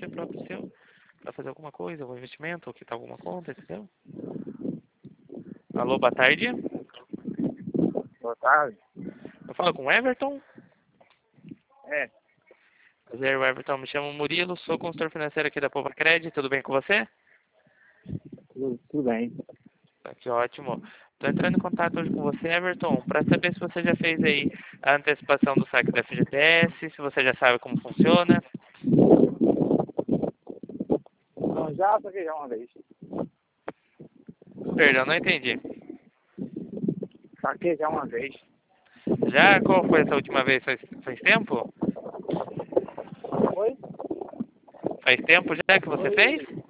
CPF próprio seu para fazer alguma coisa, algum investimento, ou quitar alguma conta, entendeu? Alô, boa tarde. Boa tarde. Eu falo com o Everton. É, Prazer, Everton. Me chamo Murilo, sou consultor financeiro aqui da Pova Cred. Tudo bem com você? tudo bem. Que ótimo. Estou entrando em contato hoje com você, Everton, para saber se você já fez aí a antecipação do saque da FGTS, se você já sabe como funciona. Não, já saquei já uma vez. Perdão, não entendi. Saquei já uma vez. Já? Qual foi essa última vez? Faz tempo? Oi? Faz tempo já que você fez?